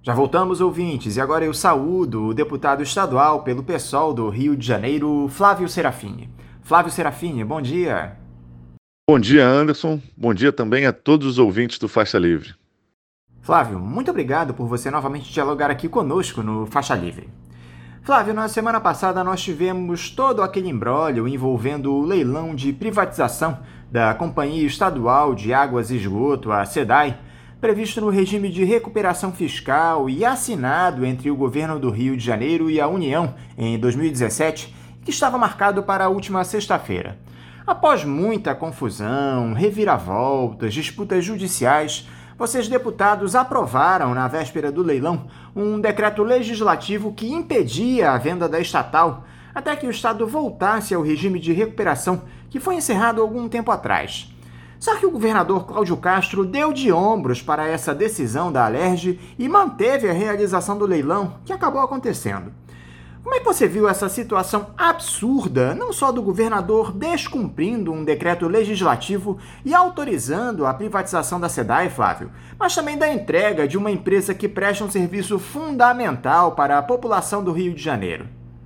Já voltamos, ouvintes, e agora eu saúdo o deputado estadual pelo PSOL do Rio de Janeiro, Flávio Serafini. Flávio Serafini, bom dia. Bom dia, Anderson. Bom dia também a todos os ouvintes do Faixa Livre. Flávio, muito obrigado por você novamente dialogar aqui conosco no Faixa Livre. Flávio, na semana passada nós tivemos todo aquele imbróglio envolvendo o leilão de privatização da Companhia Estadual de Águas e Esgoto, a SEDAI, previsto no regime de recuperação fiscal e assinado entre o governo do Rio de Janeiro e a União em 2017, que estava marcado para a última sexta-feira. Após muita confusão, reviravoltas, disputas judiciais, vocês, deputados, aprovaram, na véspera do leilão, um decreto legislativo que impedia a venda da estatal até que o Estado voltasse ao regime de recuperação que foi encerrado algum tempo atrás. Só que o governador Cláudio Castro deu de ombros para essa decisão da Alerj e manteve a realização do leilão, que acabou acontecendo. Como é que você viu essa situação absurda, não só do governador descumprindo um decreto legislativo e autorizando a privatização da SEDAI, Flávio, mas também da entrega de uma empresa que presta um serviço fundamental para a população do Rio de Janeiro?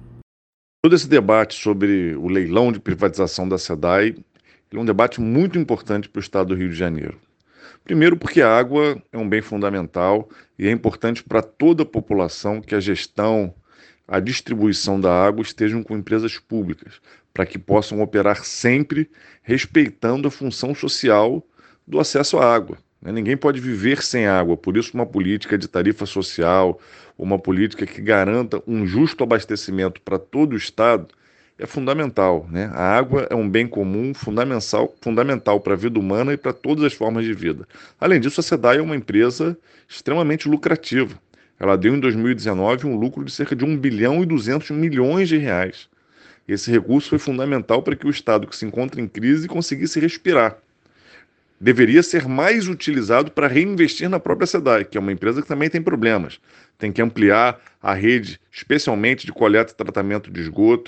Todo esse debate sobre o leilão de privatização da SEDAI é um debate muito importante para o estado do Rio de Janeiro. Primeiro, porque a água é um bem fundamental e é importante para toda a população que a gestão, a distribuição da água estejam com empresas públicas, para que possam operar sempre respeitando a função social do acesso à água. Ninguém pode viver sem água, por isso uma política de tarifa social, uma política que garanta um justo abastecimento para todo o Estado é fundamental. A água é um bem comum fundamental para a vida humana e para todas as formas de vida. Além disso, a SEDAI é uma empresa extremamente lucrativa. Ela deu em 2019 um lucro de cerca de 1 bilhão e 200 milhões de reais. Esse recurso foi fundamental para que o Estado, que se encontra em crise, conseguisse respirar. Deveria ser mais utilizado para reinvestir na própria SEDAI, que é uma empresa que também tem problemas. Tem que ampliar a rede, especialmente de coleta e tratamento de esgoto,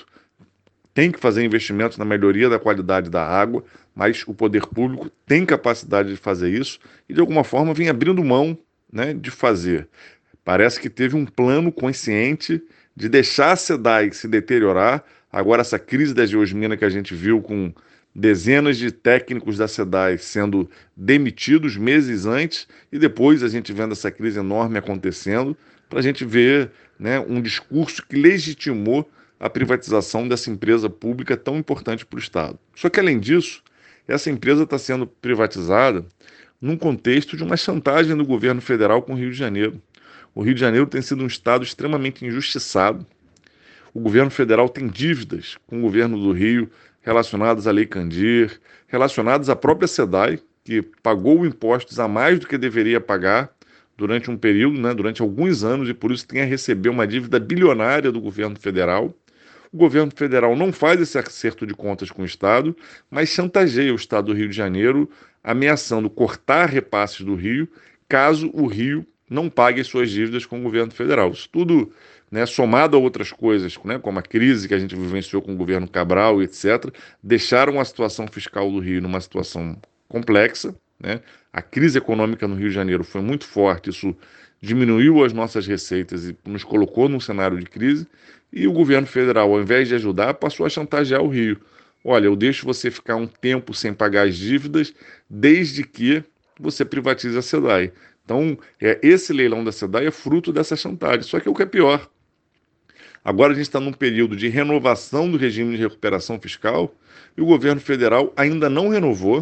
tem que fazer investimentos na melhoria da qualidade da água, mas o poder público tem capacidade de fazer isso e, de alguma forma, vem abrindo mão, de fazer. Parece que teve um plano consciente de deixar a SEDAI se deteriorar. Agora, essa crise da geosmina que a gente viu com dezenas de técnicos da SEDAI sendo demitidos meses antes e depois a gente vendo essa crise enorme acontecendo, para a gente ver um discurso que legitimou a privatização dessa empresa pública tão importante para o Estado. Só que, além disso, essa empresa está sendo privatizada num contexto de uma chantagem do governo federal com o Rio de Janeiro. O Rio de Janeiro tem sido um estado extremamente injustiçado. O governo federal tem dívidas com o governo do Rio relacionadas à Lei Candir, relacionadas à própria SEDAI, que pagou impostos a mais do que deveria pagar durante um período, durante alguns anos, e por isso tem a receber uma dívida bilionária do governo federal. O governo federal não faz esse acerto de contas com o Estado, mas chantageia o Estado do Rio de Janeiro, ameaçando cortar repasses do Rio, caso o Rio não pague as suas dívidas com o governo federal. Isso tudo, somado a outras coisas, como a crise que a gente vivenciou com o governo Cabral, etc., deixaram a situação fiscal do Rio numa situação complexa. A crise econômica no Rio de Janeiro foi muito forte, isso diminuiu as nossas receitas e nos colocou num cenário de crise, e o governo federal, ao invés de ajudar, passou a chantagear o Rio. Olha, eu deixo você ficar um tempo sem pagar as dívidas, desde que você privatize a SEDAI. Então, esse leilão da SEDAI é fruto dessa chantagem. Só que o que é pior, agora a gente está num período de renovação do regime de recuperação fiscal e o governo federal ainda não renovou,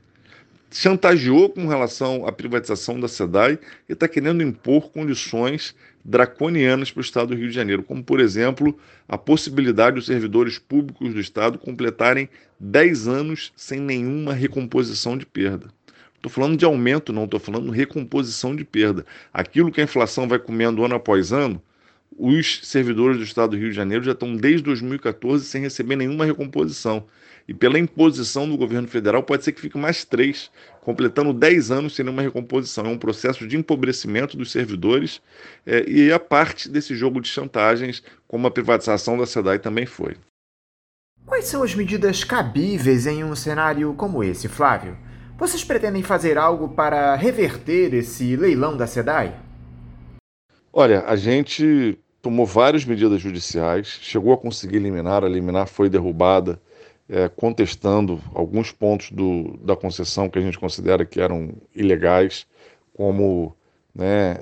chantageou com relação à privatização da SEDAI e está querendo impor condições draconianas para o Estado do Rio de Janeiro, como, por exemplo, a possibilidade dos servidores públicos do Estado completarem 10 anos sem nenhuma recomposição de perda. Estou falando de aumento, não estou falando de recomposição de perda. Aquilo que a inflação vai comendo ano após ano, os servidores do Estado do Rio de Janeiro já estão desde 2014 sem receber nenhuma recomposição. E pela imposição do governo federal, pode ser que fique mais 3, completando 10 anos sem nenhuma recomposição. É um processo de empobrecimento dos servidores e a parte desse jogo de chantagens, como a privatização da SEDAI também foi. Quais são as medidas cabíveis em um cenário como esse, Flávio? Vocês pretendem fazer algo para reverter esse leilão da SEDAI? Olha, a gente tomou várias medidas judiciais, chegou a conseguir eliminar, a liminar foi derrubada, contestando alguns pontos da concessão que a gente considera que eram ilegais, como, né,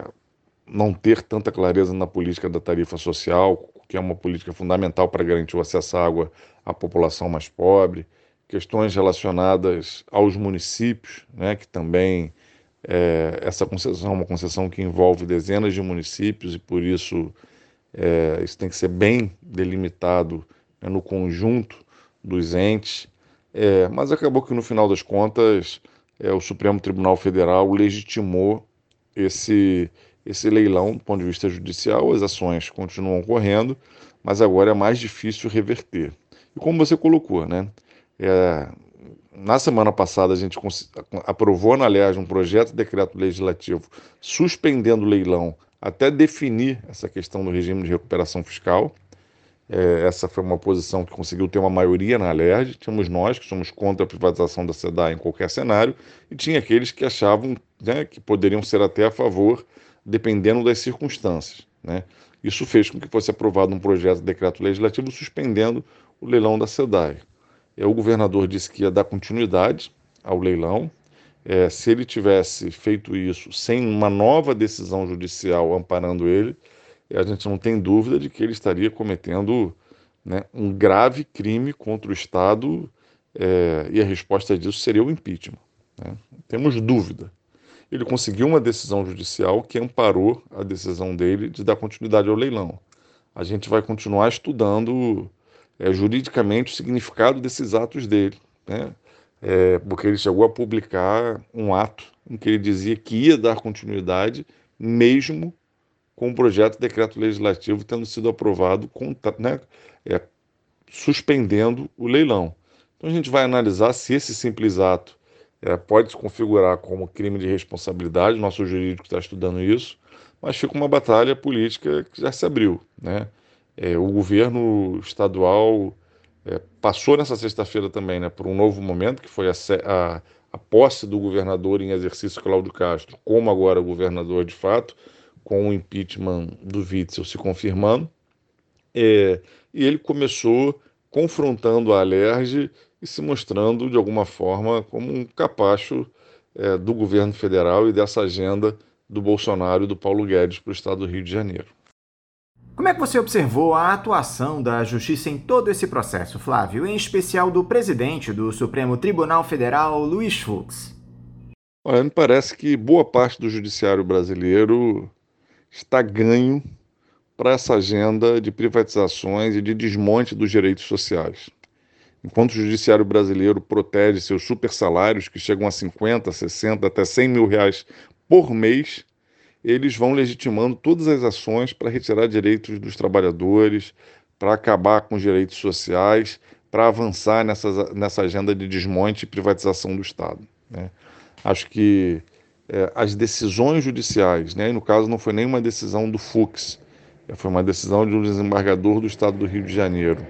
não ter tanta clareza na política da tarifa social, que é uma política fundamental para garantir o acesso à água à população mais pobre, questões relacionadas aos municípios, né, que também essa concessão é uma concessão que envolve dezenas de municípios e por isso isso tem que ser bem delimitado, né, no conjunto dos entes. Mas acabou que no final das contas o Supremo Tribunal Federal legitimou esse, esse leilão do ponto de vista judicial. As ações continuam correndo, mas agora é mais difícil reverter. E como você colocou, né? É, na semana passada a gente aprovou na LERJ um projeto de decreto legislativo suspendendo o leilão até definir essa questão do regime de recuperação fiscal. Essa foi uma posição que conseguiu ter uma maioria na LERJ. Tínhamos nós, que somos contra a privatização da SEDAI em qualquer cenário, e tinha aqueles que achavam, né, que poderiam ser até a favor, dependendo das circunstâncias, né? Isso fez com que fosse aprovado um projeto de decreto legislativo suspendendo o leilão da SEDAI. O governador disse que ia dar continuidade ao leilão. Se ele tivesse feito isso sem uma nova decisão judicial amparando ele, a gente não tem dúvida de que ele estaria cometendo, né, um grave crime contra o Estado, e a resposta disso seria o impeachment, né? Temos dúvida. Ele conseguiu uma decisão judicial que amparou a decisão dele de dar continuidade ao leilão. A gente vai continuar estudando juridicamente o significado desses atos dele, né? Porque ele chegou a publicar um ato em que ele dizia que ia dar continuidade mesmo com o projeto de decreto legislativo tendo sido aprovado, né, suspendendo o leilão. Então a gente vai analisar se esse simples ato pode se configurar como crime de responsabilidade. Nosso jurídico está estudando isso, mas fica uma batalha política que já se abriu, né? O governo estadual passou nessa sexta-feira também, né, por um novo momento, que foi a posse do governador em exercício, Cláudio Castro, como agora governador de fato, com o impeachment do Witzel se confirmando. E ele começou confrontando a Alerj e se mostrando, de alguma forma, como um capacho do governo federal e dessa agenda do Bolsonaro e do Paulo Guedes para o estado do Rio de Janeiro. Como é que você observou a atuação da Justiça em todo esse processo, Flávio, em especial do presidente do Supremo Tribunal Federal, Luiz Fux? Olha, me parece que boa parte do judiciário brasileiro está ganho para essa agenda de privatizações e de desmonte dos direitos sociais. Enquanto o judiciário brasileiro protege seus super salários, que chegam a 50, 60, até 100 mil reais por mês, eles vão legitimando todas as ações para retirar direitos dos trabalhadores, para acabar com os direitos sociais, para avançar nessa agenda de desmonte e privatização do Estado, né? Acho que as decisões judiciais, né, e no caso não foi nenhuma decisão do Fux, foi uma decisão de um desembargador do Estado do Rio de Janeiro,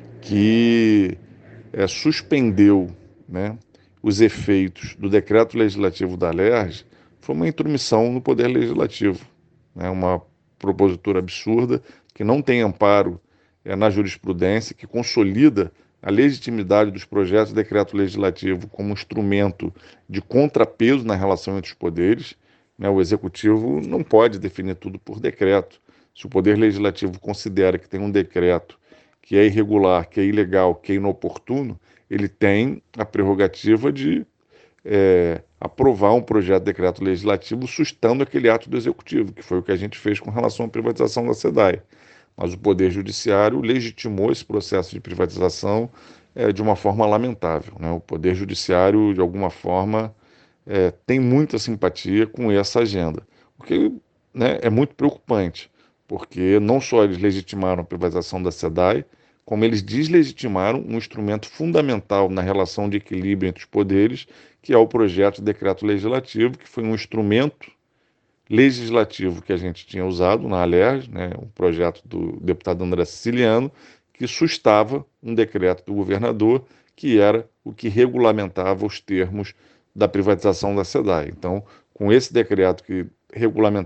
que suspendeu, né, os efeitos do decreto legislativo da LERJ. Foi uma intromissão no poder legislativo, né, uma propositura absurda que não tem amparo na jurisprudência, que consolida a legitimidade dos projetos de decreto legislativo como instrumento de contrapeso na relação entre os poderes, né? O executivo não pode definir tudo por decreto. Se o poder legislativo considera que tem um decreto que é irregular, que é ilegal, que é inoportuno, ele tem a prerrogativa de aprovar um projeto de decreto legislativo sustando aquele ato do executivo, que foi o que a gente fez com relação à privatização da SEDAI. Mas o Poder Judiciário legitimou esse processo de privatização de uma forma lamentável, né? O Poder Judiciário, de alguma forma, tem muita simpatia com essa agenda, porque, né, é muito preocupante, porque não só eles legitimaram a privatização da SEDAI, como eles deslegitimaram um instrumento fundamental na relação de equilíbrio entre os poderes, que é o projeto de decreto legislativo, que foi um instrumento legislativo que a gente tinha usado na ALERJ, né, um projeto do deputado André Siciliano, que sustava um decreto do governador, que era o que regulamentava os termos da privatização da SEDAI. Então, com esse decreto que regulamentava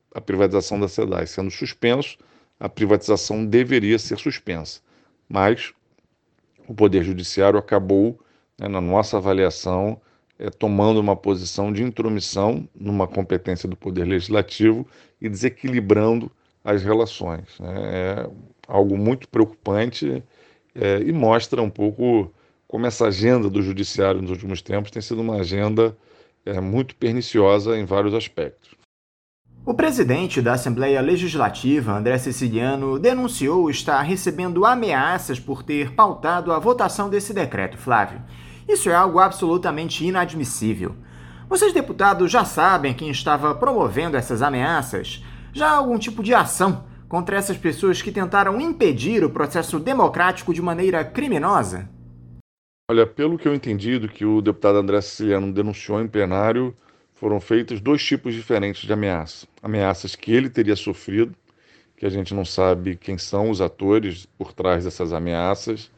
a privatização da SEDAI sendo suspenso, a privatização deveria ser suspensa. Mas o Poder Judiciário acabou, né, na nossa avaliação, tomando uma posição de intromissão numa competência do Poder Legislativo e desequilibrando as relações, né? É algo muito preocupante, e mostra um pouco como essa agenda do Judiciário nos últimos tempos tem sido uma agenda muito perniciosa em vários aspectos. O presidente da Assembleia Legislativa, André Siciliano, denunciou estar recebendo ameaças por ter pautado a votação desse decreto, Flávio. Isso é algo absolutamente inadmissível. Vocês, deputados, já sabem quem estava promovendo essas ameaças? Já há algum tipo de ação contra essas pessoas que tentaram impedir o processo democrático de maneira criminosa? Olha, pelo que eu entendi do que o deputado André Siciliano denunciou em plenário, foram feitos dois tipos diferentes de ameaça. Ameaças que ele teria sofrido, que a gente não sabe quem são os atores por trás dessas ameaças,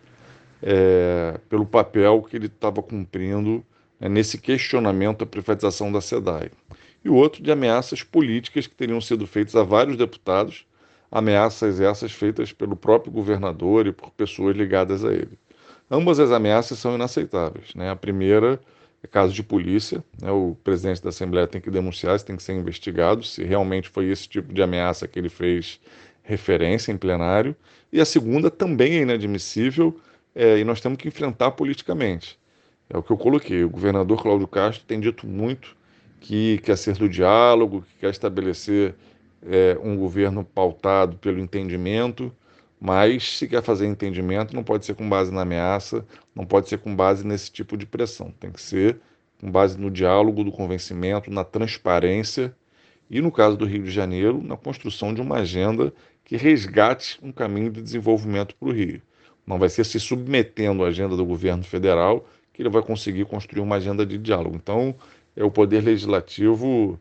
pelo papel que ele estava cumprindo, nesse questionamento à privatização da SEDAI. E o outro de ameaças políticas que teriam sido feitas a vários deputados, ameaças essas feitas pelo próprio governador e por pessoas ligadas a ele. Ambas as ameaças são inaceitáveis, né? A primeira é caso de polícia, né? O presidente da Assembleia tem que denunciar, isso tem que ser investigado, se realmente foi esse tipo de ameaça que ele fez referência em plenário. E a segunda também é inadmissível, e nós temos que enfrentar politicamente. É o que eu coloquei. O governador Cláudio Castro tem dito muito que quer ser do diálogo, que quer estabelecer um governo pautado pelo entendimento, mas se quer fazer entendimento, não pode ser com base na ameaça, não pode ser com base nesse tipo de pressão. Tem que ser com base no diálogo, do convencimento, na transparência e, no caso do Rio de Janeiro, na construção de uma agenda que resgate um caminho de desenvolvimento para o Rio. Não vai ser se submetendo à agenda do governo federal que ele vai conseguir construir uma agenda de diálogo. Então, o Poder Legislativo,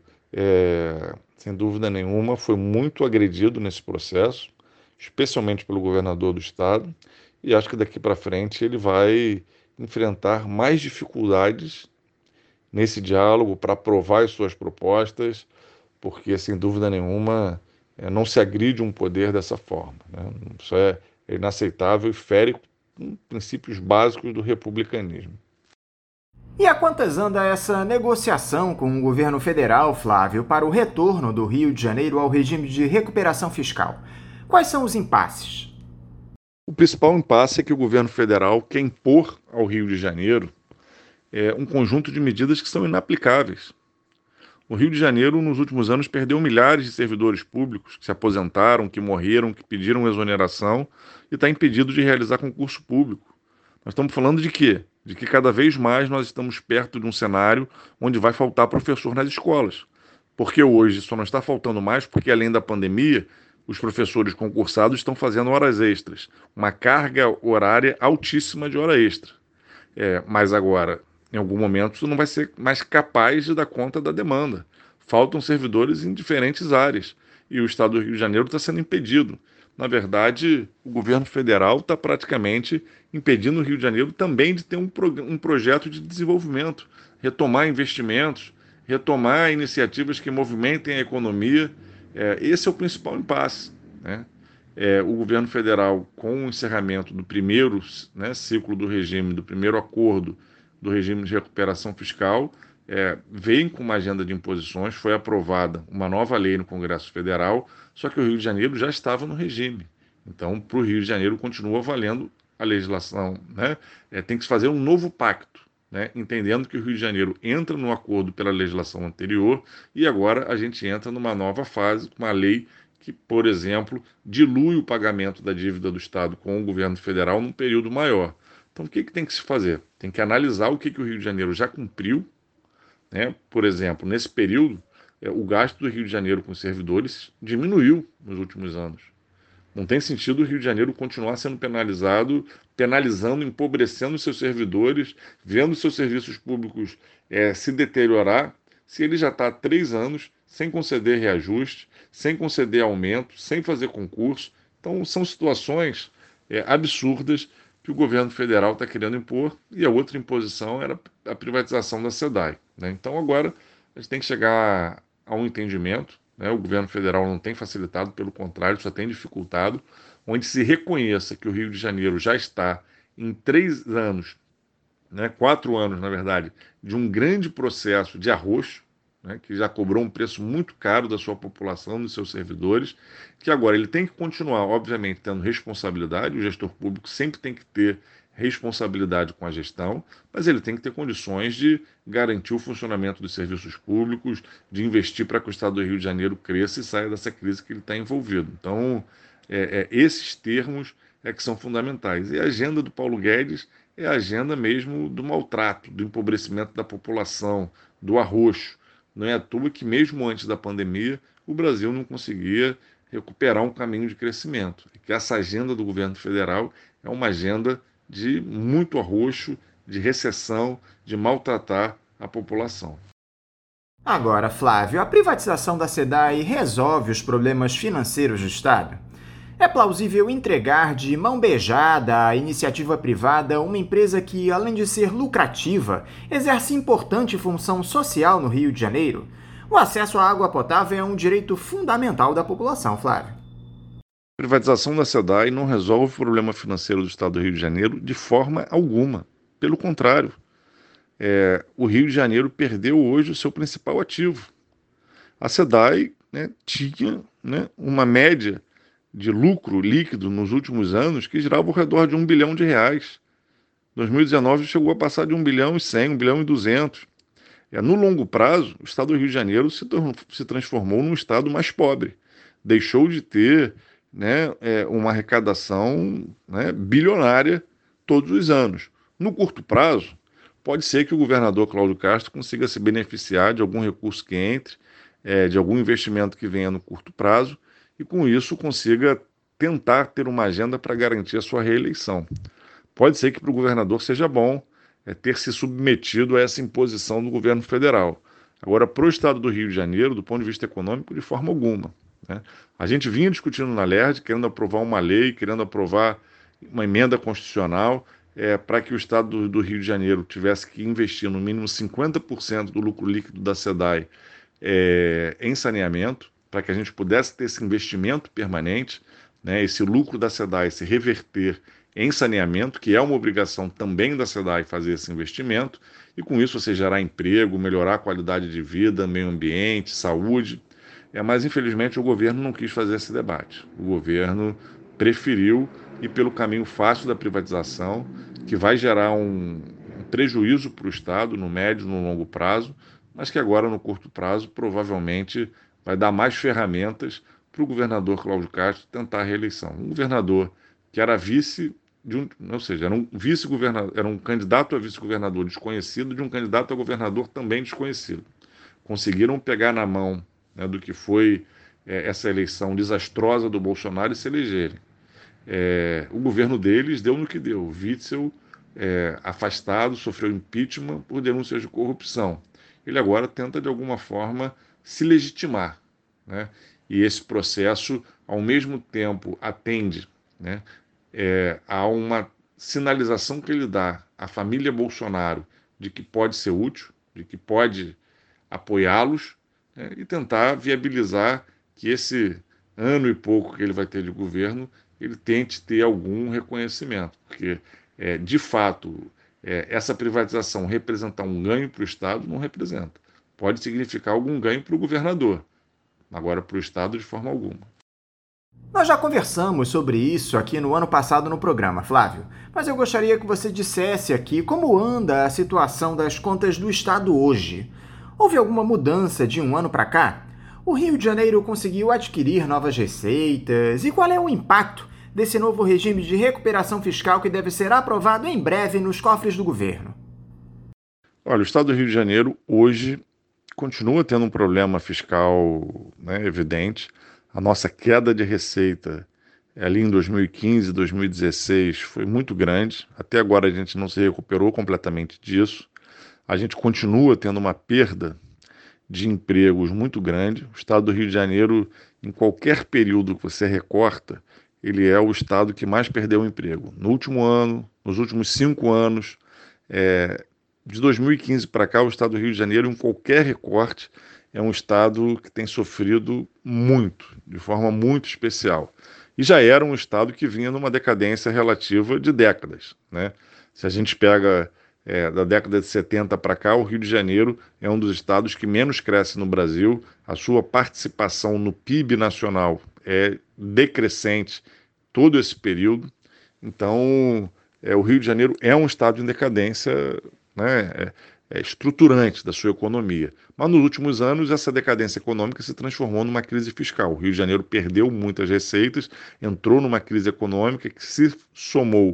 sem dúvida nenhuma, foi muito agredido nesse processo, especialmente pelo governador do estado, e acho que daqui para frente ele vai enfrentar mais dificuldades nesse diálogo para aprovar as suas propostas, porque, sem dúvida nenhuma, não se agride um poder dessa forma, né? Isso é inaceitável e fere princípios básicos do republicanismo. E há quantas anda essa negociação com o governo federal, Flávio, para o retorno do Rio de Janeiro ao regime de recuperação fiscal? Quais são os impasses? O principal impasse é que o governo federal quer impor ao Rio de Janeiro um conjunto de medidas que são inaplicáveis. O Rio de Janeiro, nos últimos anos, perdeu milhares de servidores públicos que se aposentaram, que morreram, que pediram exoneração e está impedido de realizar concurso público. Nós estamos falando de quê? De que cada vez mais nós estamos perto de um cenário onde vai faltar professor nas escolas. Porque hoje só não está faltando mais porque, além da pandemia, os professores concursados estão fazendo horas extras, uma carga horária altíssima de hora extra. Mas agora, em algum momento, isso não vai ser mais capaz de dar conta da demanda. Faltam servidores em diferentes áreas e o Estado do Rio de Janeiro está sendo impedido. Na verdade, o governo federal está praticamente impedindo o Rio de Janeiro também de ter um projeto de desenvolvimento, retomar investimentos, retomar iniciativas que movimentem a economia. Esse é o principal impasse, né? O governo federal, com o encerramento do primeiro, né, ciclo do regime, do primeiro acordo do regime de recuperação fiscal, vem com uma agenda de imposições, foi aprovada uma nova lei no Congresso Federal, só que o Rio de Janeiro já estava no regime. Então, para o Rio de Janeiro continua valendo a legislação, né? Tem que se fazer um novo pacto, né? Entendendo que o Rio de Janeiro entra no acordo pela legislação anterior e agora a gente entra numa nova fase, com uma lei que, por exemplo, dilui o pagamento da dívida do Estado com o governo federal num período maior. Então, o que tem que se fazer? Tem que analisar o que o Rio de Janeiro já cumpriu, né? Por exemplo, nesse período, o gasto do Rio de Janeiro com servidores diminuiu nos últimos anos. Não tem sentido o Rio de Janeiro continuar sendo penalizado, penalizando, empobrecendo seus servidores, vendo seus serviços públicos se deteriorar, se ele já está há 3 anos sem conceder reajuste, sem conceder aumento, sem fazer concurso. Então, são situações absurdas que o governo federal está querendo impor, e a outra imposição era a privatização da SEDAI, né? Então, agora, a gente tem que chegar a um entendimento, né? O governo federal não tem facilitado, pelo contrário, só tem dificultado, onde se reconheça que o Rio de Janeiro já está em 3 anos, né, 4 anos, na verdade, de um grande processo de arroxo, né, que já cobrou um preço muito caro da sua população, dos seus servidores, que agora ele tem que continuar, obviamente, tendo responsabilidade, o gestor público sempre tem que ter responsabilidade com a gestão, mas ele tem que ter condições de garantir o funcionamento dos serviços públicos, de investir para que o Estado do Rio de Janeiro cresça e saia dessa crise que ele está envolvido. Então, esses termos que são fundamentais. E a agenda do Paulo Guedes é a agenda mesmo do maltrato, do empobrecimento da população, do arroxo. Não é à toa que, mesmo antes da pandemia, o Brasil não conseguia recuperar um caminho de crescimento. E que essa agenda do governo federal é uma agenda de muito arroxo, de recessão, de maltratar a população. Agora, Flávio, a privatização da SEDAI resolve os problemas financeiros do Estado? É plausível entregar de mão beijada à iniciativa privada uma empresa que, além de ser lucrativa, exerce importante função social no Rio de Janeiro? O acesso à água potável é um direito fundamental da população, Flávio. A privatização da SEDAI não resolve o problema financeiro do Estado do Rio de Janeiro de forma alguma. Pelo contrário, o Rio de Janeiro perdeu hoje o seu principal ativo. A SEDAI, né, tinha, né, uma média de lucro líquido nos últimos anos que girava ao redor de R$ 1 bilhão. 2019 chegou a passar de 1,1 bilhão, 1,2 bilhão. No longo prazo, o Estado do Rio de Janeiro se transformou num Estado mais pobre. Deixou de ter, né, uma arrecadação, né, bilionária todos os anos. No curto prazo, pode ser que o governador Cláudio Castro consiga se beneficiar de algum recurso que entre, de algum investimento que venha no curto prazo, e com isso consiga tentar ter uma agenda para garantir a sua reeleição. Pode ser que para o governador seja bom ter se submetido a essa imposição do governo federal. Agora, para o Estado do Rio de Janeiro, do ponto de vista econômico, de forma alguma, né? A gente vinha discutindo na LERJ, querendo aprovar uma lei, querendo aprovar uma emenda constitucional para que o Estado do Rio de Janeiro tivesse que investir no mínimo 50% do lucro líquido da SEDAI em saneamento, para que a gente pudesse ter esse investimento permanente, né, esse lucro da SEDAI se reverter em saneamento, que é uma obrigação também da SEDAI fazer esse investimento, e com isso você gerar emprego, melhorar a qualidade de vida, meio ambiente, saúde. Mas infelizmente o governo não quis fazer esse debate. O governo preferiu ir pelo caminho fácil da privatização, que vai gerar um prejuízo para o Estado no médio e no longo prazo, mas que agora no curto prazo provavelmente vai dar mais ferramentas para o governador Cláudio Castro tentar a reeleição. Um governador que era vice ou seja, era um vice-governador, era um candidato a vice-governador desconhecido de um candidato a governador também desconhecido. Conseguiram pegar na mão, né, do que foi essa eleição desastrosa do Bolsonaro e se elegerem. O governo deles deu no que deu. O Witzel, afastado, sofreu impeachment por denúncias de corrupção. Ele agora tenta, de alguma forma, se legitimar, né? E esse processo, ao mesmo tempo, atende, né, a uma sinalização que ele dá à família Bolsonaro de que pode ser útil, de que pode apoiá-los, né, e tentar viabilizar que esse ano e pouco que ele vai ter de governo, ele tente ter algum reconhecimento, porque, de fato, essa privatização representar um ganho para o Estado não representa. Pode significar algum ganho para o governador, agora para o Estado de forma alguma. Nós já conversamos sobre isso aqui no ano passado no programa, Flávio, mas eu gostaria que você dissesse aqui como anda a situação das contas do Estado hoje. Houve alguma mudança de um ano para cá? O Rio de Janeiro conseguiu adquirir novas receitas? E qual é o impacto desse novo regime de recuperação fiscal que deve ser aprovado em breve nos cofres do governo? Olha, o Estado do Rio de Janeiro hoje continua tendo um problema fiscal, né, evidente. A nossa queda de receita ali em 2015, 2016 foi muito grande. Até agora a gente não se recuperou completamente disso. A gente continua tendo uma perda de empregos muito grande. O Estado do Rio de Janeiro, em qualquer período que você recorta, ele é o estado que mais perdeu emprego. No último ano, nos últimos 5 anos, de 2015 para cá, o Estado do Rio de Janeiro, em qualquer recorte, é um estado que tem sofrido muito, de forma muito especial. E já era um estado que vinha numa decadência relativa de décadas, né? Se a gente pega da década de 70 para cá, o Rio de Janeiro é um dos estados que menos cresce no Brasil. A sua participação no PIB nacional é decrescente todo esse período. Então, o Rio de Janeiro é um estado em decadência, né, estruturante da sua economia. Mas nos últimos anos, essa decadência econômica se transformou numa crise fiscal. O Rio de Janeiro perdeu muitas receitas, entrou numa crise econômica que se somou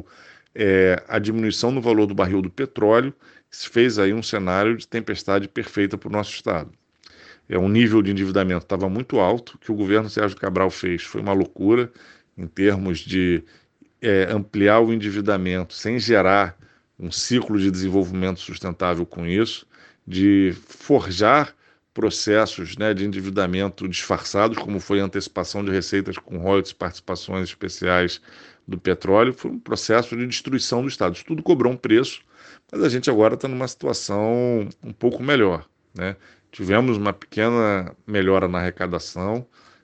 à diminuição no valor do barril do petróleo, que se fez aí um cenário de tempestade perfeita para o nosso estado. Um nível de endividamento estava muito alto, o que o governo Sérgio Cabral fez foi uma loucura em termos de ampliar o endividamento sem gerar um ciclo de desenvolvimento sustentável com isso, de forjar processos, né, de endividamento disfarçados, como foi a antecipação de receitas com royalties, participações especiais do petróleo. Foi um processo de destruição do Estado. Isso tudo cobrou um preço, mas a gente agora está numa situação um pouco melhor, né? Tivemos uma pequena melhora na arrecadação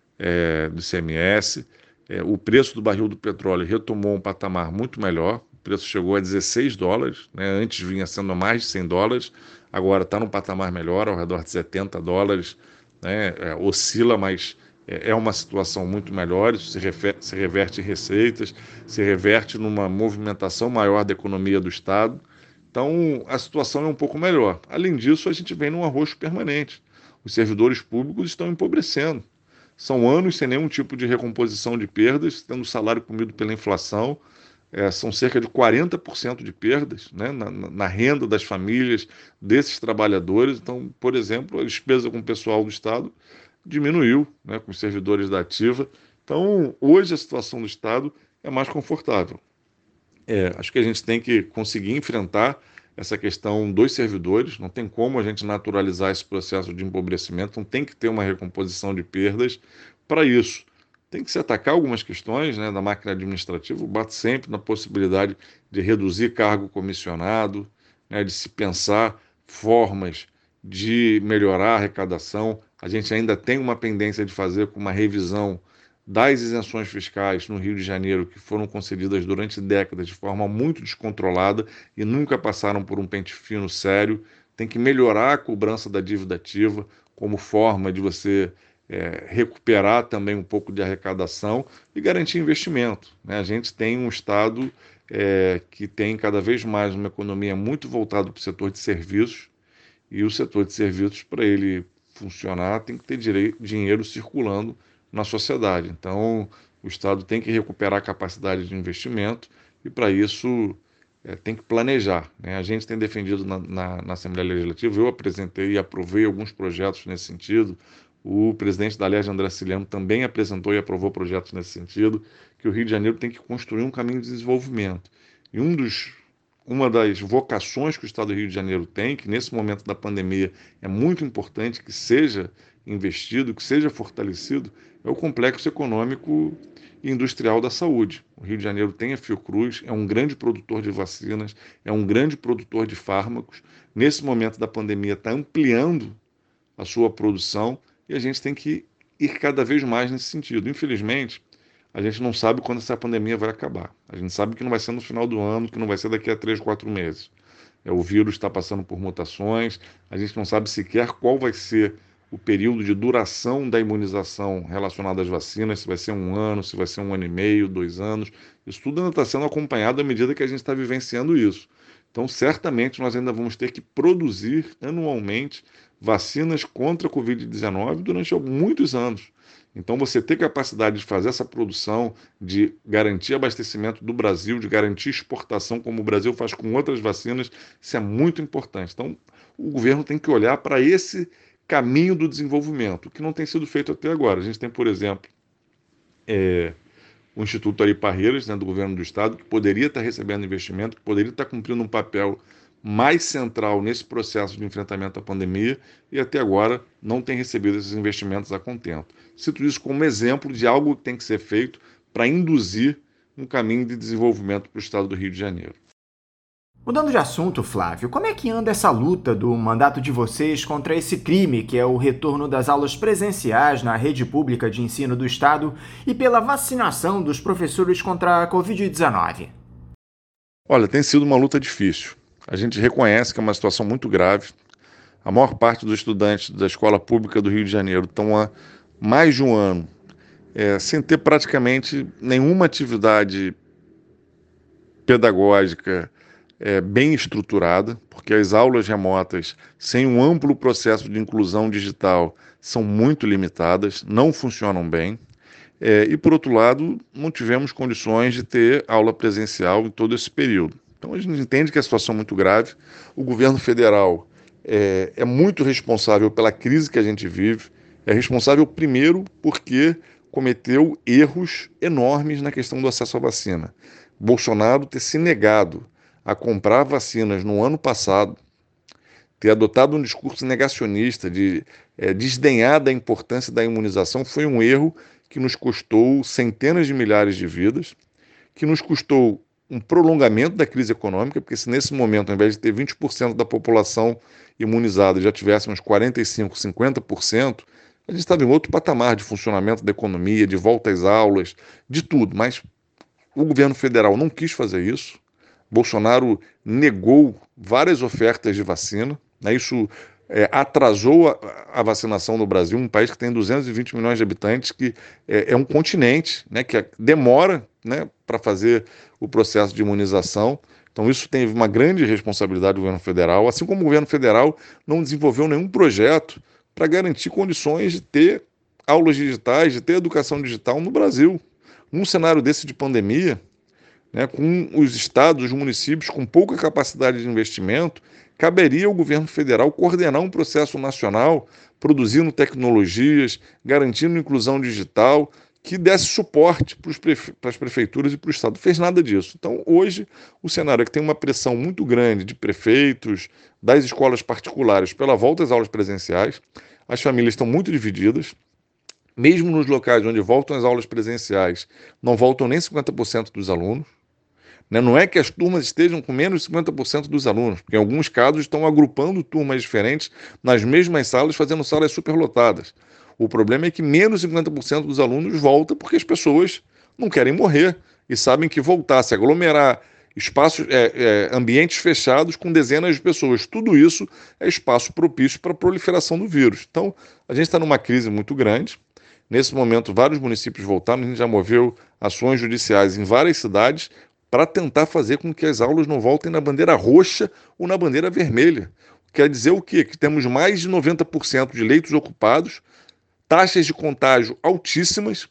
do ICMS. O preço do barril do petróleo retomou um patamar muito melhor. O preço chegou a $16, né? Antes vinha sendo mais de $100, agora está num patamar melhor, ao redor de $70, né? Oscila, mas é uma situação muito melhor. Isso se reverte em receitas, se reverte numa movimentação maior da economia do Estado. Então, a situação é um pouco melhor. Além disso, a gente vem num arroxo permanente. Os servidores públicos estão empobrecendo. São anos sem nenhum tipo de recomposição de perdas, tendo o salário comido pela inflação. São cerca de 40% de perdas, né, na renda das famílias desses trabalhadores. Então, por exemplo, a despesa com o pessoal do Estado diminuiu, né, com os servidores da ativa. Então, hoje a situação do Estado é mais confortável. Acho que a gente tem que conseguir enfrentar essa questão dos servidores. Não tem como a gente naturalizar esse processo de empobrecimento, não tem que ter uma recomposição de perdas. Para isso, tem que se atacar algumas questões, né, da máquina administrativa. Eu bato sempre na possibilidade de reduzir cargo comissionado, né, de se pensar formas de melhorar a arrecadação. A gente ainda tem uma pendência de fazer com uma revisão das isenções fiscais no Rio de Janeiro, que foram concedidas durante décadas de forma muito descontrolada e nunca passaram por um pente fino sério. Tem que melhorar a cobrança da dívida ativa como forma de você recuperar também um pouco de arrecadação e garantir investimento, né? A gente tem um Estado que tem cada vez mais uma economia muito voltada para o setor de serviços, e o setor de serviços, para ele funcionar, tem que ter dinheiro circulando na sociedade. Então, o Estado tem que recuperar a capacidade de investimento e, para isso, tem que planejar, né? A gente tem defendido na Assembleia Legislativa, eu apresentei e aprovei alguns projetos nesse sentido. O presidente da Alerj, André Ciliano, também apresentou e aprovou projetos nesse sentido, que o Rio de Janeiro tem que construir um caminho de desenvolvimento. E uma das vocações que o Estado do Rio de Janeiro tem, que nesse momento da pandemia é muito importante que seja investido, que seja fortalecido, é o complexo econômico e industrial da saúde. O Rio de Janeiro tem a Fiocruz, é um grande produtor de vacinas, é um grande produtor de fármacos. Nesse momento da pandemia está ampliando a sua produção e a gente tem que ir cada vez mais nesse sentido. Infelizmente, a gente não sabe quando essa pandemia vai acabar. A gente sabe que não vai ser no final do ano, que não vai ser daqui a 3, 4 meses. O vírus está passando por mutações, a gente não sabe sequer qual vai ser o período de duração da imunização relacionada às vacinas, se vai ser 1 ano, se vai ser 1 ano e meio, 2 anos. Isso tudo ainda está sendo acompanhado à medida que a gente está vivenciando isso. Então, certamente, nós ainda vamos ter que produzir anualmente vacinas contra a Covid-19 durante muitos anos. Então, você ter capacidade de fazer essa produção, de garantir abastecimento do Brasil, de garantir exportação, como o Brasil faz com outras vacinas, isso é muito importante. Então, o governo tem que olhar para esse caminho do desenvolvimento, que não tem sido feito até agora. A gente tem, por exemplo, o Instituto Ari Parreiras, né, do governo do Estado, que poderia estar recebendo investimento, que poderia estar cumprindo um papel mais central nesse processo de enfrentamento à pandemia, e até agora não tem recebido esses investimentos a contento. Cito isso como exemplo de algo que tem que ser feito para induzir um caminho de desenvolvimento para o Estado do Rio de Janeiro. Mudando de assunto, Flávio, como é que anda essa luta do mandato de vocês contra esse crime que é o retorno das aulas presenciais na rede pública de ensino do Estado e pela vacinação dos professores contra a Covid-19? Olha, tem sido uma luta difícil. A gente reconhece que é uma situação muito grave. A maior parte dos estudantes da escola pública do Rio de Janeiro estão há mais de um ano sem ter praticamente nenhuma atividade pedagógica bem estruturada, porque as aulas remotas, sem um amplo processo de inclusão digital, são muito limitadas, não funcionam bem. E, por outro lado, não tivemos condições de ter aula presencial em todo esse período. Então, a gente entende que a situação é muito grave. O governo federal é muito responsável pela crise que a gente vive. É responsável, primeiro, porque cometeu erros enormes na questão do acesso à vacina. Bolsonaro ter se negado a comprar vacinas no ano passado, ter adotado um discurso negacionista, de desdenhar da importância da imunização, foi um erro que nos custou centenas de milhares de vidas, que nos custou um prolongamento da crise econômica, porque se nesse momento, ao invés de ter 20% da população imunizada, já tivéssemos 45%, 50%, a gente estava em outro patamar de funcionamento da economia, de volta às aulas, de tudo. Mas o governo federal não quis fazer isso. Bolsonaro negou várias ofertas de vacina, né? Isso atrasou a vacinação no Brasil, um país que tem 220 milhões de habitantes, que é um continente, né, que demora, né, para fazer o processo de imunização. Então isso teve uma grande responsabilidade do governo federal, assim como o governo federal não desenvolveu nenhum projeto para garantir condições de ter aulas digitais, de ter educação digital no Brasil. Num cenário desse de pandemia, né, com os estados, os municípios com pouca capacidade de investimento, caberia ao governo federal coordenar um processo nacional, produzindo tecnologias, garantindo inclusão digital, que desse suporte para as prefeituras e para o Estado. Não fez nada disso. Então, hoje, o cenário é que tem uma pressão muito grande de prefeitos, das escolas particulares, pela volta às aulas presenciais. As famílias estão muito divididas. Mesmo nos locais onde voltam às aulas presenciais, não voltam nem 50% dos alunos. Né? Não é que as turmas estejam com menos de 50% dos alunos, porque em alguns casos estão agrupando turmas diferentes nas mesmas salas, fazendo salas superlotadas. O problema é que menos de 50% dos alunos volta porque as pessoas não querem morrer e sabem que voltar, se aglomerar, espaços, ambientes fechados com dezenas de pessoas, tudo isso é espaço propício para a proliferação do vírus. Então, a gente está numa crise muito grande. Nesse momento, vários municípios voltaram, a gente já moveu ações judiciais em várias cidades para tentar fazer com que as aulas não voltem na bandeira roxa ou na bandeira vermelha. Quer dizer o quê? Que temos mais de 90% de leitos ocupados, taxas de contágio altíssimas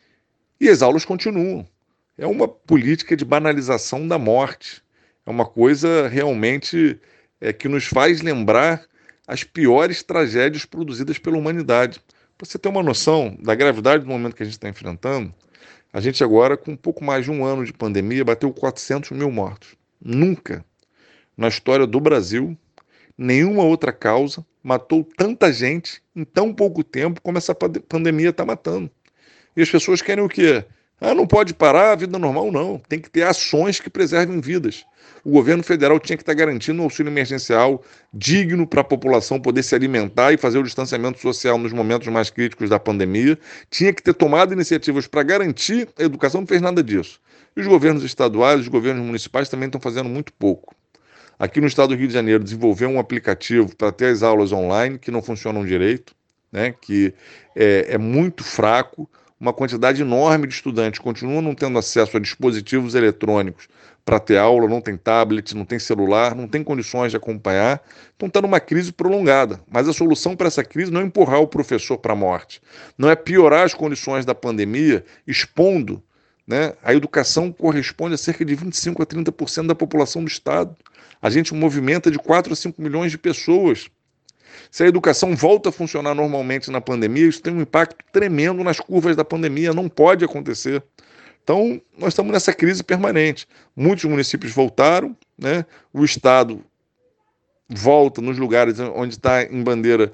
e as aulas continuam. É uma política de banalização da morte. É uma coisa realmente que nos faz lembrar as piores tragédias produzidas pela humanidade. Para você ter uma noção da gravidade do momento que a gente está enfrentando, a gente agora, com um pouco mais de um ano de pandemia, bateu 400 mil mortos. Nunca, na história do Brasil, nenhuma outra causa matou tanta gente em tão pouco tempo como essa pandemia está matando. E as pessoas querem o quê? Não pode parar a vida normal, não. Tem que ter ações que preservem vidas. O governo federal tinha que estar garantindo um auxílio emergencial digno para a população poder se alimentar e fazer o distanciamento social nos momentos mais críticos da pandemia. Tinha que ter tomado iniciativas para garantir a educação, não fez nada disso. E os governos estaduais, os governos municipais também estão fazendo muito pouco. Aqui no estado do Rio de Janeiro, desenvolveu um aplicativo para ter as aulas online que não funcionam direito, né, que é muito fraco. Uma quantidade enorme de estudantes continuam não tendo acesso a dispositivos eletrônicos para ter aula, não tem tablet, não tem celular, não tem condições de acompanhar. Então está numa crise prolongada. Mas a solução para essa crise não é empurrar o professor para a morte, não é piorar as condições da pandemia, expondo, né? A educação corresponde a cerca de 25% a 30% da população do Estado. A gente movimenta de 4 a 5 milhões de pessoas. Se a educação volta a funcionar normalmente na pandemia, isso tem um impacto tremendo nas curvas da pandemia, não pode acontecer. Então, nós estamos nessa crise permanente. Muitos municípios voltaram, né? O Estado volta nos lugares onde está em bandeira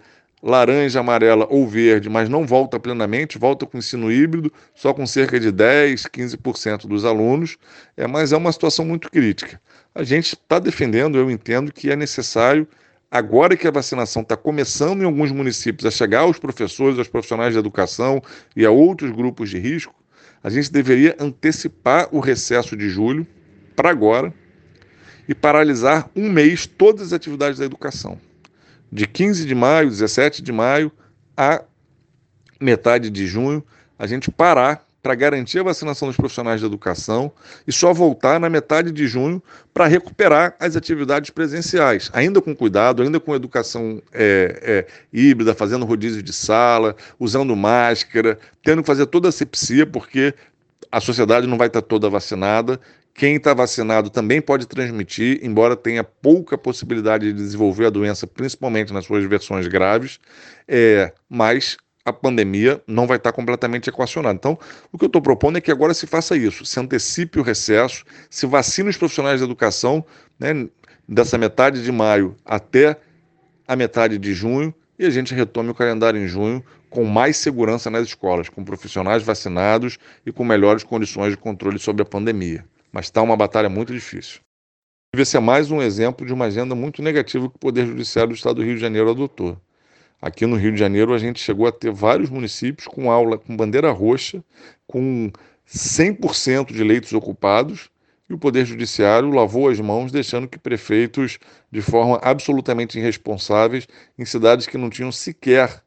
laranja, amarela ou verde, mas não volta plenamente, volta com ensino híbrido, só com cerca de 10, 15% dos alunos, mas é uma situação muito crítica. A gente está defendendo, eu entendo que é necessário, agora que a vacinação está começando em alguns municípios a chegar aos professores, aos profissionais de educação e a outros grupos de risco, a gente deveria antecipar o recesso de julho para agora e paralisar um mês todas as atividades da educação. De 15 de maio, 17 de maio a metade de junho, a gente parar para garantir a vacinação dos profissionais da educação e só voltar na metade de junho para recuperar as atividades presenciais, ainda com cuidado, ainda com educação híbrida, fazendo rodízio de sala, usando máscara, tendo que fazer toda a asepsia, porque a sociedade não vai estar toda vacinada. Quem está vacinado também pode transmitir, embora tenha pouca possibilidade de desenvolver a doença, principalmente nas suas versões graves, mas a pandemia não vai estar completamente equacionada. Então, o que eu estou propondo é que agora se faça isso, se antecipe o recesso, se vacine os profissionais da educação, né, dessa metade de maio até a metade de junho, e a gente retome o calendário em junho com mais segurança nas escolas, com profissionais vacinados e com melhores condições de controle sobre a pandemia. Mas está uma batalha muito difícil. Deve ser mais um exemplo de uma agenda muito negativa que o Poder Judiciário do Estado do Rio de Janeiro adotou. Aqui no Rio de Janeiro, a gente chegou a ter vários municípios com aula com bandeira roxa, com 100% de leitos ocupados, e o Poder Judiciário lavou as mãos, deixando que prefeitos, de forma absolutamente irresponsáveis, em cidades que não tinham sequer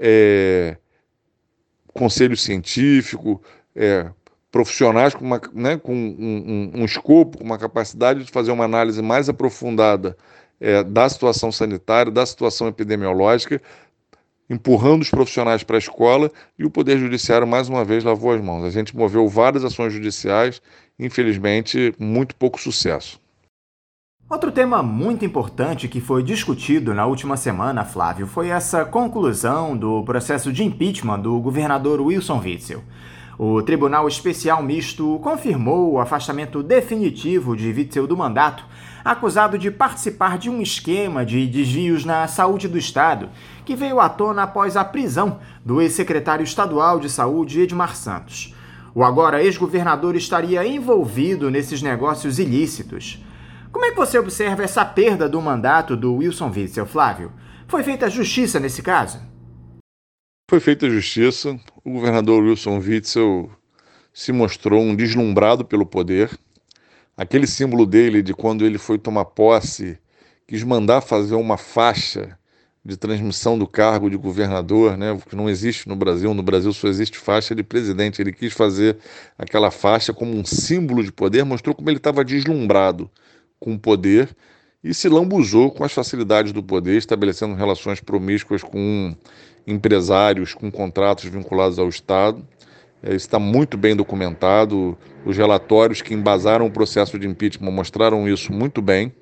conselho científico, profissionais com, com um escopo, com uma capacidade de fazer uma análise mais aprofundada da situação sanitária, da situação epidemiológica, empurrando os profissionais para a escola, e o Poder Judiciário, mais uma vez, lavou as mãos. A gente moveu várias ações judiciais, infelizmente, muito pouco sucesso. Outro tema muito importante que foi discutido na última semana, Flávio, foi essa conclusão do processo de impeachment do governador Wilson Witzel. O Tribunal Especial Misto confirmou o afastamento definitivo de Witzel do mandato, acusado de participar de um esquema de desvios na saúde do Estado, que veio à tona após a prisão do ex-secretário estadual de saúde, Edmar Santos. O agora ex-governador estaria envolvido nesses negócios ilícitos. Como é que você observa essa perda do mandato do Wilson Witzel, Flávio? Foi feita justiça nesse caso? Foi feita justiça. O governador Wilson Witzel se mostrou um deslumbrado pelo poder. Aquele símbolo dele de quando ele foi tomar posse, quis mandar fazer uma faixa de transmissão do cargo de governador, né, que não existe no Brasil só existe faixa de presidente. Ele quis fazer aquela faixa como um símbolo de poder, mostrou como ele estava deslumbrado com o poder e se lambuzou com as facilidades do poder, estabelecendo relações promíscuas com empresários, com contratos vinculados ao Estado. Isso está muito bem documentado, os relatórios que embasaram o processo de impeachment mostraram isso muito bem,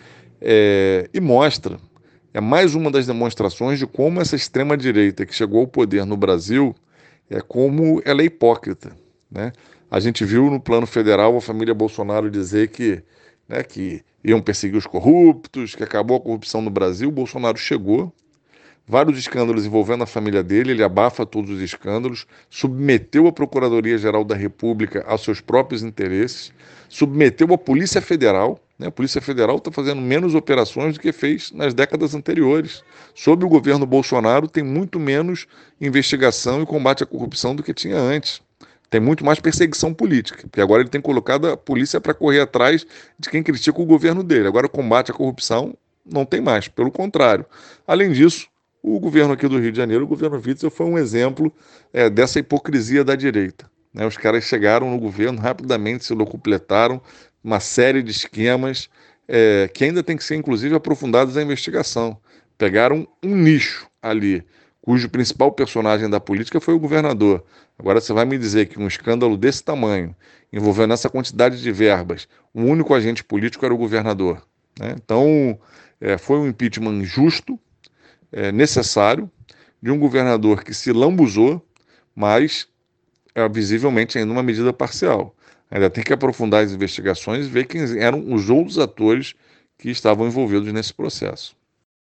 e mostra, mais uma das demonstrações de como essa extrema-direita que chegou ao poder no Brasil, como ela é hipócrita, né? A gente viu no plano federal a família Bolsonaro dizer que iam perseguir os corruptos, que acabou a corrupção no Brasil. O Bolsonaro chegou, vários escândalos envolvendo a família dele, ele abafa todos os escândalos, submeteu a Procuradoria-Geral da República aos seus próprios interesses, submeteu a Polícia Federal, né? A Polícia Federal está fazendo menos operações do que fez nas décadas anteriores. Sob o governo Bolsonaro, tem muito menos investigação e combate à corrupção do que tinha antes. Tem muito mais perseguição política, porque agora ele tem colocado a polícia para correr atrás de quem critica o governo dele. Agora, o combate à corrupção não tem mais, pelo contrário. Além disso, o governo aqui do Rio de Janeiro, o governo Witzel, foi um exemplo dessa hipocrisia da direita, né? Os caras chegaram no governo, rapidamente se locupletaram, uma série de esquemas que ainda tem que ser, inclusive, aprofundados na investigação. Pegaram um nicho ali, cujo principal personagem da política foi o governador. Agora você vai me dizer que um escândalo desse tamanho, envolvendo essa quantidade de verbas, o único agente político era o governador, né? Então, foi um impeachment justo, necessário, de um governador que se lambuzou, mas visivelmente ainda uma medida parcial. Ainda tem que aprofundar as investigações e ver quem eram os outros atores que estavam envolvidos nesse processo.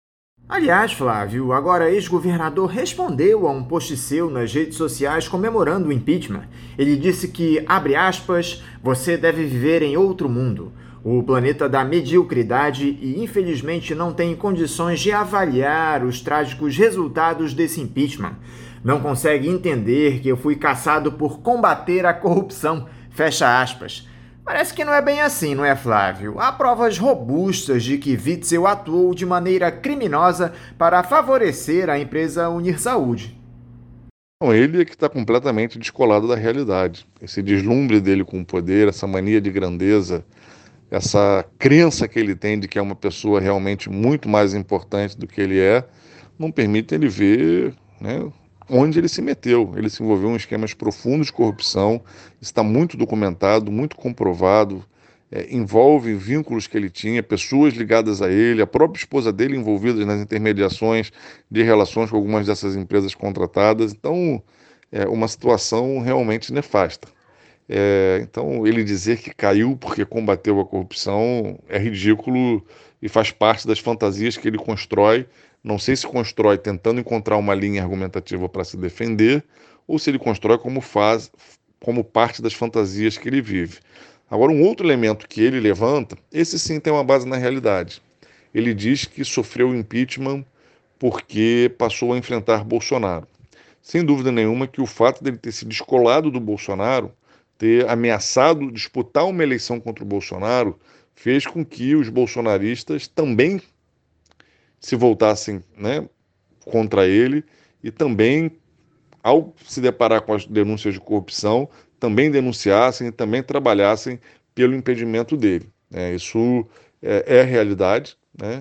Aliás, Flávio, agora ex-governador respondeu a um post seu nas redes sociais comemorando o impeachment. Ele disse que, abre aspas, você deve viver em outro mundo. O planeta da mediocridade e, infelizmente, não tem condições de avaliar os trágicos resultados desse impeachment. Não consegue entender que eu fui caçado por combater a corrupção. Fecha aspas. Parece que não é bem assim, não é, Flávio? Há provas robustas de que Witzel atuou de maneira criminosa para favorecer a empresa Unir Saúde. Não, ele é que está completamente descolado da realidade. Esse deslumbre dele com o poder, essa mania de grandeza, essa crença que ele tem de que é uma pessoa realmente muito mais importante do que ele é, não permite ele ver, né, onde ele se meteu. Ele se envolveu em esquemas profundos de corrupção, está muito documentado, muito comprovado, envolve vínculos que ele tinha, pessoas ligadas a ele, a própria esposa dele envolvida nas intermediações de relações com algumas dessas empresas contratadas. Então, é uma situação realmente nefasta. Então, ele dizer que caiu porque combateu a corrupção é ridículo e faz parte das fantasias que ele constrói. Não sei se constrói tentando encontrar uma linha argumentativa para se defender ou se ele constrói como parte das fantasias que ele vive. Agora, um outro elemento que ele levanta, esse sim tem uma base na realidade. Ele diz que sofreu impeachment porque passou a enfrentar Bolsonaro. Sem dúvida nenhuma que o fato dele ter se descolado do Bolsonaro, ter ameaçado disputar uma eleição contra o Bolsonaro, fez com que os bolsonaristas também se voltassem, né, contra ele e também, ao se deparar com as denúncias de corrupção, também denunciassem e também trabalhassem pelo impedimento dele. Isso é a realidade, né?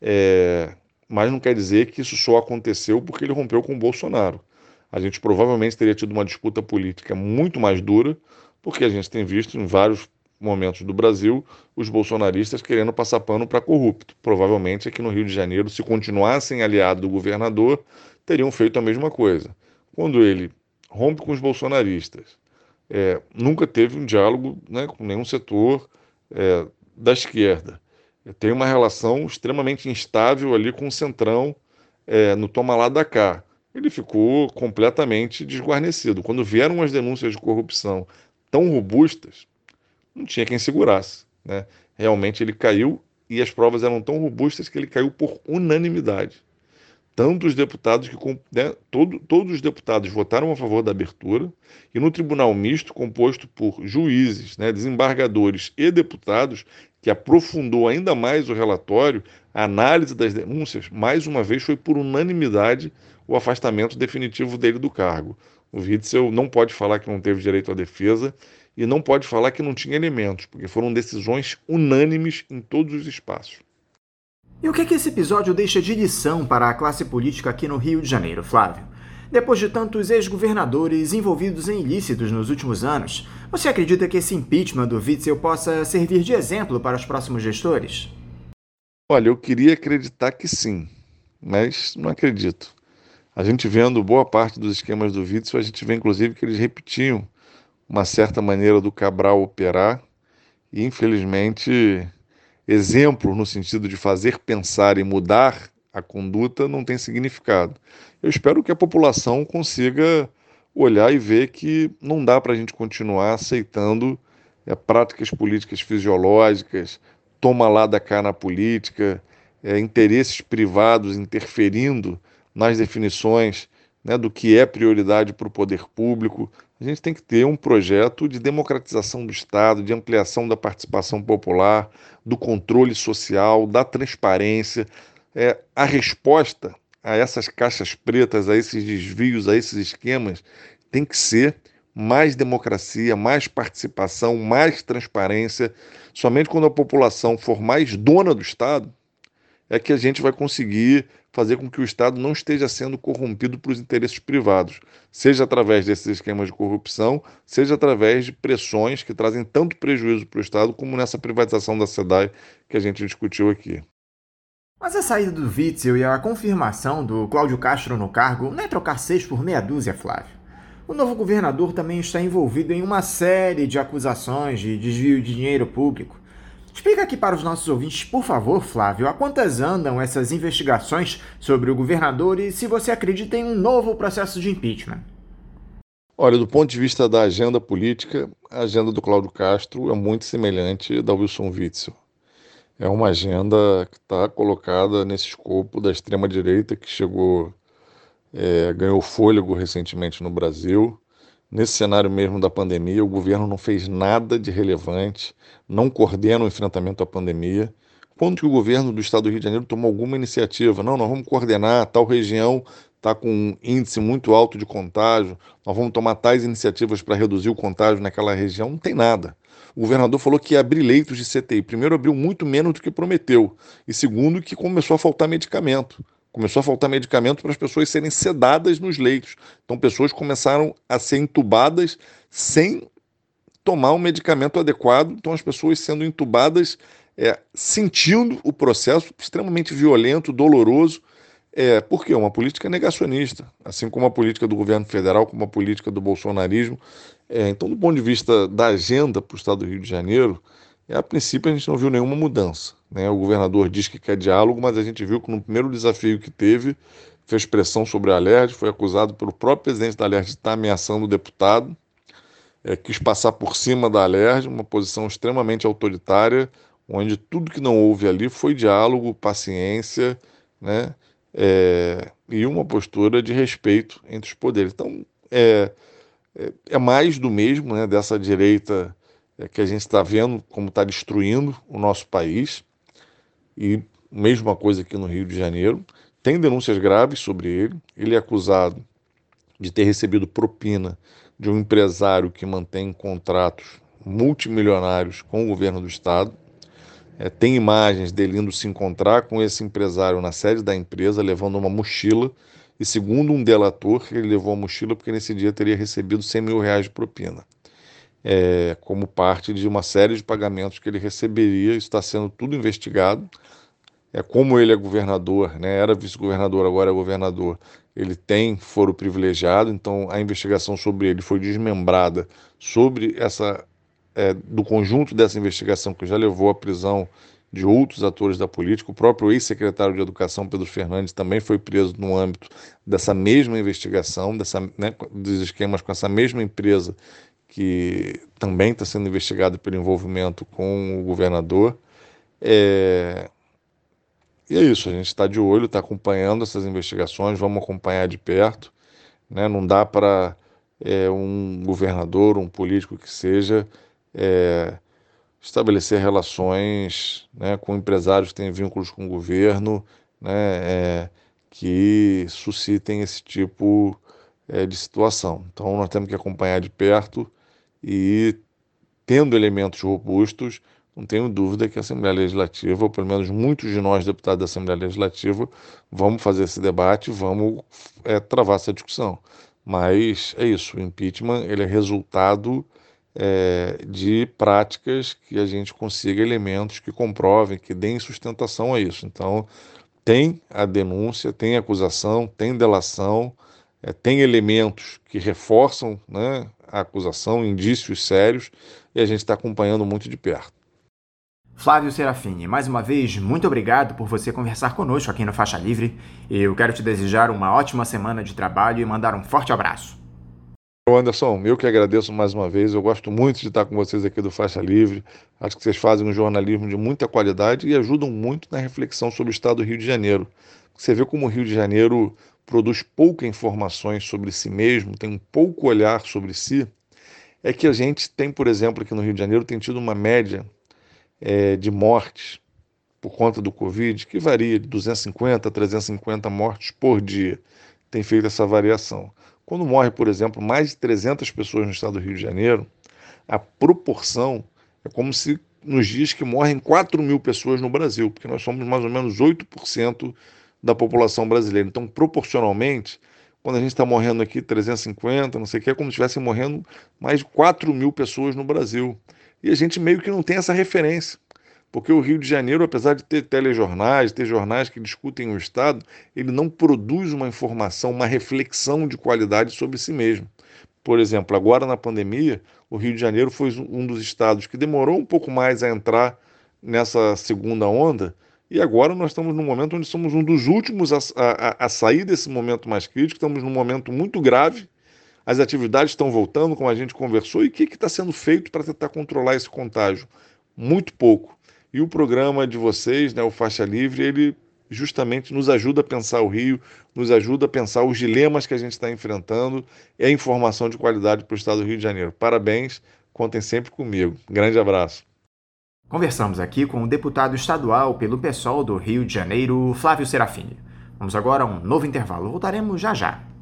Mas não quer dizer que isso só aconteceu porque ele rompeu com o Bolsonaro. A gente provavelmente teria tido uma disputa política muito mais dura, porque a gente tem visto em vários momentos do Brasil os bolsonaristas querendo passar pano para corrupto. Provavelmente aqui no Rio de Janeiro, se continuassem aliados do governador, teriam feito a mesma coisa. Quando ele rompe com os bolsonaristas, nunca teve um diálogo, né, com nenhum setor da esquerda. Tem uma relação extremamente instável ali com o Centrão, no toma lá da cá. Ele ficou completamente desguarnecido. Quando vieram as denúncias de corrupção tão robustas, não tinha quem segurasse, né? Realmente ele caiu e as provas eram tão robustas que ele caiu por unanimidade. Tanto os deputados todos os deputados votaram a favor da abertura e no tribunal misto, composto por juízes, né, desembargadores e deputados, que aprofundou ainda mais o relatório, a análise das denúncias, mais uma vez foi por unanimidade o afastamento definitivo dele do cargo. O Witzel não pode falar que não teve direito à defesa e não pode falar que não tinha elementos, porque foram decisões unânimes em todos os espaços. E o que esse episódio deixa de lição para a classe política aqui no Rio de Janeiro, Flávio? Depois de tantos ex-governadores envolvidos em ilícitos nos últimos anos, você acredita que esse impeachment do Witzel possa servir de exemplo para os próximos gestores? Olha, eu queria acreditar que sim, mas não acredito. A gente vendo boa parte dos esquemas do Witzel, a gente vê inclusive que eles repetiam uma certa maneira do Cabral operar e, infelizmente, exemplo no sentido de fazer pensar e mudar a conduta não tem significado. Eu espero que a população consiga olhar e ver que não dá para a gente continuar aceitando práticas políticas fisiológicas, toma lá da cá na política, interesses privados interferindo nas definições, né, do que é prioridade para o poder público. A gente tem que ter um projeto de democratização do Estado, de ampliação da participação popular, do controle social, da transparência. A resposta a essas caixas pretas, a esses desvios, a esses esquemas, tem que ser mais democracia, mais participação, mais transparência. Somente quando a população for mais dona do Estado é que a gente vai conseguir fazer com que o Estado não esteja sendo corrompido por interesses privados, seja através desses esquemas de corrupção, seja através de pressões que trazem tanto prejuízo para o Estado, como nessa privatização da SEDAI que a gente discutiu aqui. Mas a saída do Witzel e a confirmação do Cláudio Castro no cargo não é trocar 6 por meia dúzia, Flávio. O novo governador também está envolvido em uma série de acusações de desvio de dinheiro público. Explica aqui para os nossos ouvintes, por favor, Flávio, a quantas andam essas investigações sobre o governador e se você acredita em um novo processo de impeachment. Olha, do ponto de vista da agenda política, a agenda do Cláudio Castro é muito semelhante da Wilson Witzel. É uma agenda que está colocada nesse escopo da extrema-direita que ganhou fôlego recentemente no Brasil. Nesse cenário mesmo da pandemia, o governo não fez nada de relevante, não coordena o enfrentamento à pandemia. Quando que o governo do estado do Rio de Janeiro tomou alguma iniciativa? Não, nós vamos coordenar, tal região está com um índice muito alto de contágio, nós vamos tomar tais iniciativas para reduzir o contágio naquela região. Não tem nada. O governador falou que ia abrir leitos de CTI. Primeiro, abriu muito menos do que prometeu. E segundo, que começou a faltar medicamento. Começou a faltar medicamento para as pessoas serem sedadas nos leitos. Então, pessoas começaram a ser entubadas sem tomar um medicamento adequado. Então, as pessoas sendo entubadas, sentindo o processo extremamente violento, doloroso. Por quê? Uma política negacionista, assim como a política do governo federal, como a política do bolsonarismo. Então, do ponto de vista da agenda para o estado do Rio de Janeiro, a princípio a gente não viu nenhuma mudança, né? O governador diz que quer diálogo, mas a gente viu que no primeiro desafio que teve, fez pressão sobre a Alerj, foi acusado pelo próprio presidente da Alerj de estar ameaçando o deputado, quis passar por cima da Alerj, uma posição extremamente autoritária, onde tudo que não houve ali foi diálogo, paciência, né? E uma postura de respeito entre os poderes. Então, é mais do mesmo, né, dessa direita que a gente está vendo como está destruindo o nosso país, e mesma coisa aqui no Rio de Janeiro. Tem denúncias graves sobre ele. Ele é acusado de ter recebido propina de um empresário que mantém contratos multimilionários com o governo do estado. Tem imagens dele indo se encontrar com esse empresário na sede da empresa, levando uma mochila, e segundo um delator, ele levou a mochila porque nesse dia teria recebido 100 mil reais de propina, como parte de uma série de pagamentos que ele receberia. Isso está sendo tudo investigado. Como ele é governador, né, era vice-governador, agora é governador, ele tem foro privilegiado, então a investigação sobre ele foi desmembrada sobre do conjunto dessa investigação que já levou à prisão de outros atores da política. O próprio ex-secretário de Educação, Pedro Fernandes, também foi preso no âmbito dessa mesma investigação, dos esquemas com essa mesma empresa que também está sendo investigada pelo envolvimento com o governador. E é isso, a gente está de olho, está acompanhando essas investigações, vamos acompanhar de perto, né? Não dá para um governador, um político que seja, estabelecer relações, né, com empresários que têm vínculos com o governo, né, que suscitem esse tipo de situação. Então nós temos que acompanhar de perto e, tendo elementos robustos, não tenho dúvida que a Assembleia Legislativa, ou pelo menos muitos de nós, deputados da Assembleia Legislativa, vamos fazer esse debate, vamos travar essa discussão. Mas é isso, o impeachment ele é resultado de práticas que a gente consiga elementos que comprovem, que deem sustentação a isso. Então, tem a denúncia, tem a acusação, tem delação, tem elementos que reforçam, né, a acusação, indícios sérios, e a gente está acompanhando muito de perto. Flávio Serafini, mais uma vez, muito obrigado por você conversar conosco aqui no Faixa Livre. Eu quero te desejar uma ótima semana de trabalho e mandar um forte abraço. Anderson, eu que agradeço mais uma vez. Eu gosto muito de estar com vocês aqui do Faixa Livre. Acho que vocês fazem um jornalismo de muita qualidade e ajudam muito na reflexão sobre o estado do Rio de Janeiro. Você vê como o Rio de Janeiro produz poucas informações sobre si mesmo, tem um pouco olhar sobre si. É que a gente tem, por exemplo, aqui no Rio de Janeiro, tem tido uma média de mortes por conta do Covid, que varia de 250 a 350 mortes por dia. Tem feito essa variação. Quando morre, por exemplo, mais de 300 pessoas no estado do Rio de Janeiro, a proporção é como se nos dias que morrem 4.000 pessoas no Brasil, porque nós somos mais ou menos 8% da população brasileira. Então, proporcionalmente, quando a gente está morrendo aqui 350, não sei o que, é como se estivessem morrendo mais de 4.000 pessoas no Brasil. E a gente meio que não tem essa referência, porque o Rio de Janeiro, apesar de ter telejornais, ter jornais que discutem o Estado, ele não produz uma informação, uma reflexão de qualidade sobre si mesmo. Por exemplo, agora na pandemia, o Rio de Janeiro foi um dos estados que demorou um pouco mais a entrar nessa segunda onda, e agora nós estamos num momento onde somos um dos últimos a sair desse momento mais crítico, estamos num momento muito grave, as atividades estão voltando, como a gente conversou, e o que está sendo feito para tentar controlar esse contágio? Muito pouco. E o programa de vocês, né, o Faixa Livre, ele justamente nos ajuda a pensar o Rio, nos ajuda a pensar os dilemas que a gente está enfrentando e a informação de qualidade para o estado do Rio de Janeiro. Parabéns, contem sempre comigo. Grande abraço. Conversamos aqui com o deputado estadual pelo PSOL do Rio de Janeiro, Flávio Serafini. Vamos agora a um novo intervalo. Voltaremos já já.